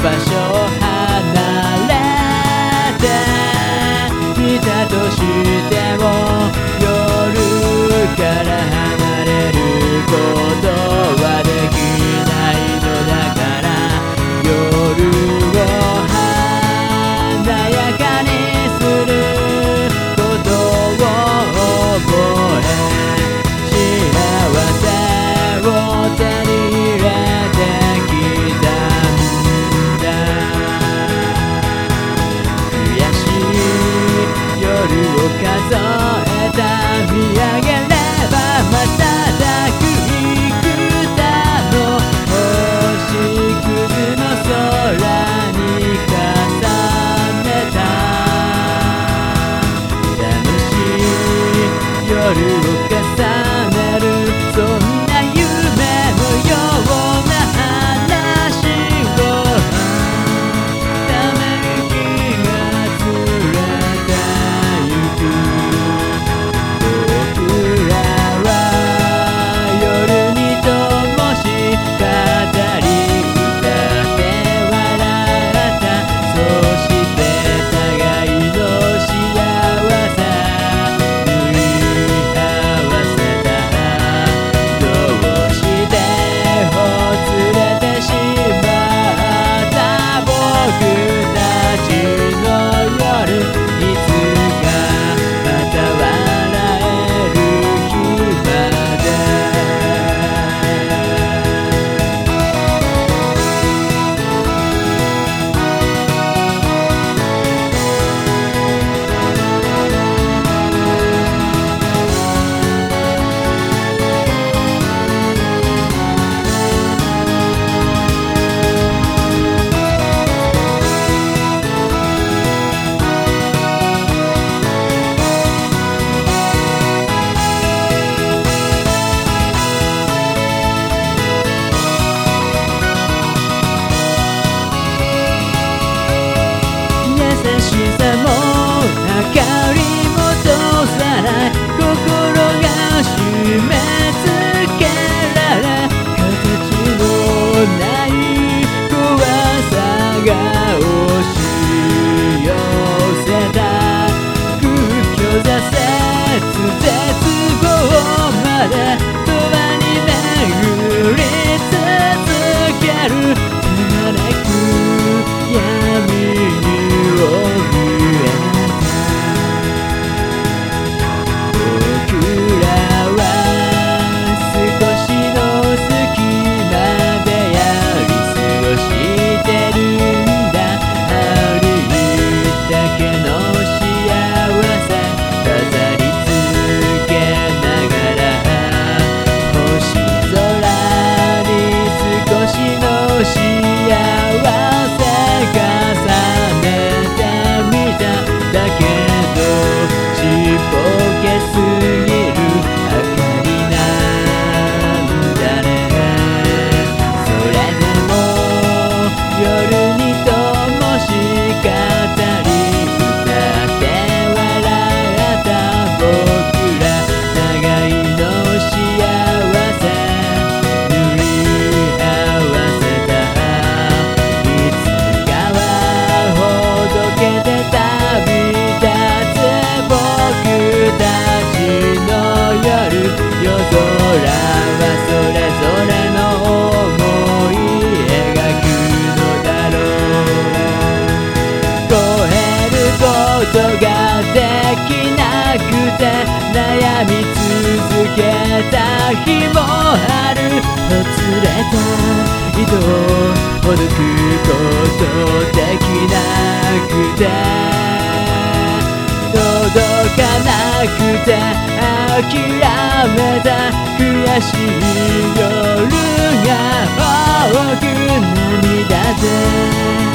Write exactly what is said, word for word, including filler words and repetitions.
場所を離れていたとしても夜から離れることはできないのだから夜を華やかにすることを覚え幸せを手に入れてきたんだ悔しい夜を数えた見上げれば瞬く幾多の星屑の空に重ねた楽しい夜を重ねるそんな夢のような話をため息が連れてゆく僕らは夜に灯し語り歌って笑ったそして互いの幸せ塗り合わせたどうしてほつれてしまった僕たちの夜いつかまた笑える日まで優しさも明かりも通さない心が締め付けられ形のない怖さが押し寄せた空虚挫折絶望まで永遠に巡り続ける手招く闇に怯えた僕らは少しの隙間でやり過ごしてるんだありったけの幸せ飾り続けながら星空に少しの幸せ重ねてみただけどちっぽけすぎる明かりなんだねそれでも夜に灯し語り歌って笑えた僕ら互いの幸せ塗り合わせたいつかはほどけて旅立つ僕たちの夜夜空はそれぞれの想い描くのだろう越えることができなくて悩み続けた日もあるほつれた糸をほどくことできなくて届かなくて諦めた悔しい夜が多く涙で